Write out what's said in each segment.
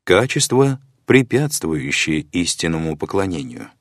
Качества, препятствующие истинному поклонению.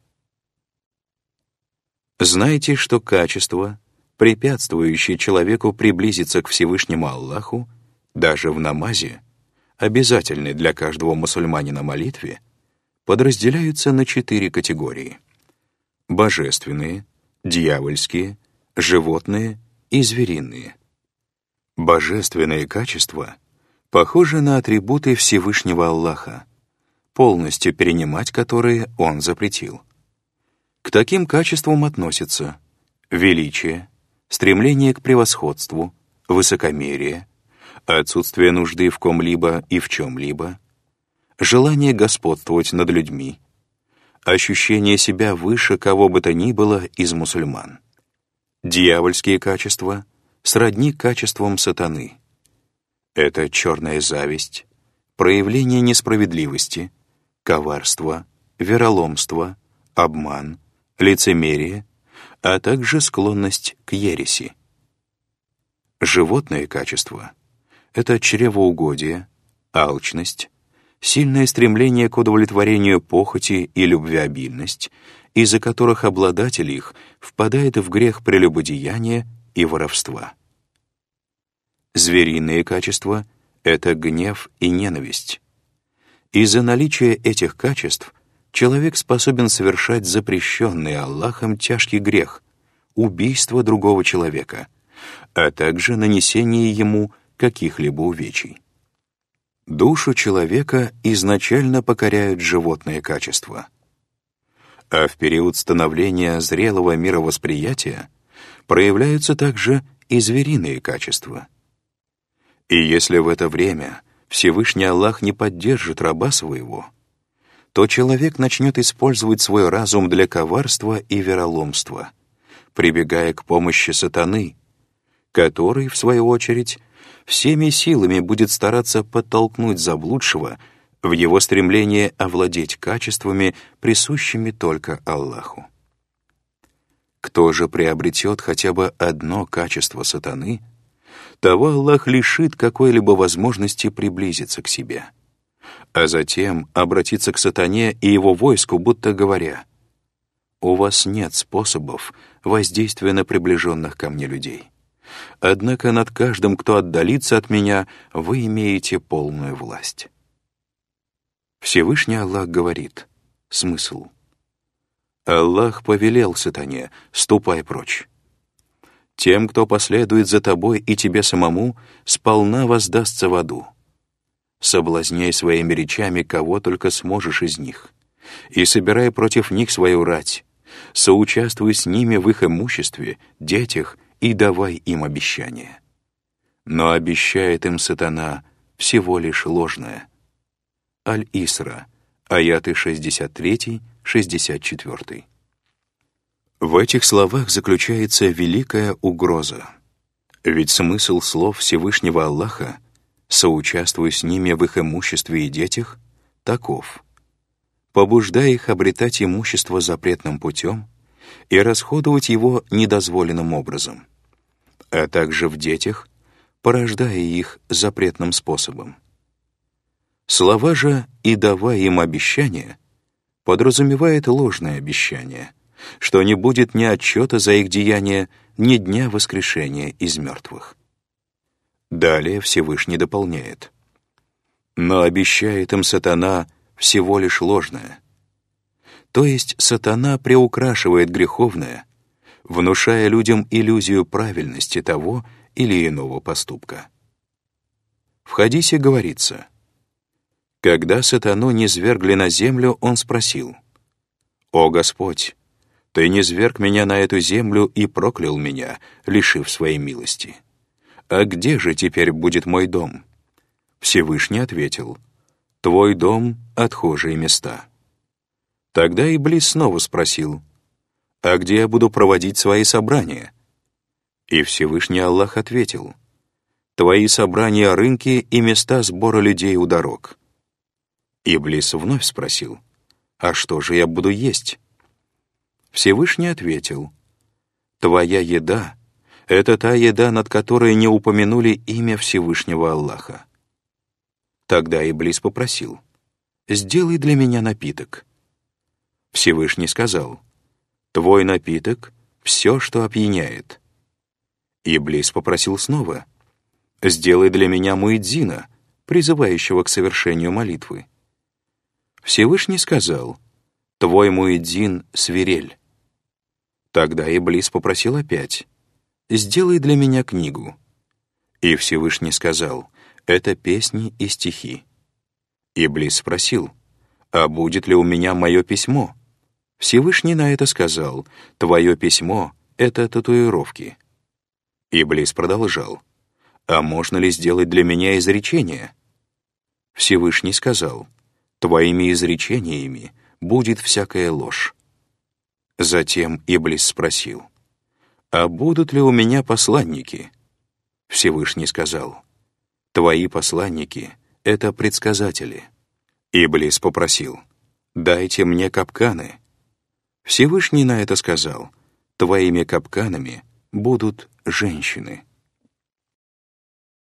Знайте, что качества, препятствующие человеку приблизиться к Всевышнему Аллаху, даже в намазе, обязательны для каждого мусульманина молитве, подразделяются на 4 категории: божественные, дьявольские, животные и звериные. Божественные качества похожи на атрибуты Всевышнего Аллаха, полностью перенимать которые Он запретил. К таким качествам относятся величие, стремление к превосходству, высокомерие, отсутствие нужды в ком-либо и в чем-либо, желание господствовать над людьми, ощущение себя выше кого бы то ни было из мусульман. Дьявольские качества сродни качествам сатаны. Это черная зависть, проявление несправедливости, коварство, вероломство, обман, лицемерие, а также склонность к ереси. Животные качества — это чревоугодие, алчность, сильное стремление к удовлетворению похоти и любвеобильность, из-за которых обладатель их впадает в грех прелюбодеяния и воровства. Звериные качества — это гнев и ненависть. Из-за наличия этих качеств человек способен совершать запрещенный Аллахом тяжкий грех — убийство другого человека, а также нанесение ему каких-либо увечий. Душу человека изначально покоряют животные качества, а в период становления зрелого мировосприятия проявляются также и звериные качества. И если в это время Всевышний Аллах не поддержит раба своего, то человек начнет использовать свой разум для коварства и вероломства, прибегая к помощи сатаны, который, в свою очередь, всеми силами будет стараться подтолкнуть заблудшего в его стремление овладеть качествами, присущими только Аллаху. Кто же приобретет хотя бы одно качество сатаны, того Аллах лишит какой-либо возможности приблизиться к себе, а затем обратиться к сатане и его войску, будто говоря: «У вас нет способов воздействия на приближенных ко мне людей. Однако над каждым, кто отдалится от меня, вы имеете полную власть». Всевышний Аллах говорит: смысл. Аллах повелел сатане: «Ступай прочь». Тем, кто последует за тобой и тебе самому, сполна воздастся в аду. Соблазняй своими речами кого только сможешь из них, и собирай против них свою рать, соучаствуй с ними в их имуществе, детях, и давай им обещания. Но обещает им сатана всего лишь ложное. Аль-Исра, аяты 63-64. В этих словах заключается великая угроза. Ведь смысл слов Всевышнего Аллаха «соучаствуй с ними в их имуществе и детях» таков: побуждай их обретать имущество запретным путем и расходовать его недозволенным образом, а также в детях, порождая их запретным способом. Слова же «и давай им обещания» подразумевает ложное обещание, что не будет ни отчета за их деяния, ни дня воскрешения из мертвых. Далее Всевышний дополняет: «Но обещает им сатана всего лишь ложное». То есть сатана приукрашивает греховное, внушая людям иллюзию правильности того или иного поступка. В хадисе говорится: когда сатану низвергли на землю, он спросил: «О Господь, Ты низверг меня на эту землю и проклял меня, лишив своей милости. А где же теперь будет мой дом?» Всевышний ответил: «Твой дом — отхожие места». Тогда Иблис снова спросил: «А где я буду проводить свои собрания?» И Всевышний Аллах ответил: «Твои собрания — рынки и места сбора людей у дорог». Иблис вновь спросил: «А что же я буду есть?» Всевышний ответил: «Твоя еда — это та еда, над которой не упомянули имя Всевышнего Аллаха». Тогда Иблис попросил: сделай для меня напиток». Всевышний сказал: «Твой напиток — все, что опьяняет». Иблис попросил снова: «Сделай для меня муэдзина, призывающего к совершению молитвы». Всевышний сказал: «Твой муэдзин — свирель». Тогда Иблис попросил опять: «Сделай для меня книгу». И Всевышний сказал: «Это песни и стихи». Иблис спросил: «А будет ли у меня мое письмо?» Всевышний на это сказал: «Твое письмо — это татуировки». Иблис продолжал: «А можно ли сделать для меня изречение?» Всевышний сказал: «Твоими изречениями будет всякая ложь». Затем Иблис спросил: «А будут ли у меня посланники?» Всевышний сказал: «Твои посланники — это предсказатели». Иблис попросил: «Дайте мне капканы». Всевышний на это сказал: «Твоими капканами будут женщины».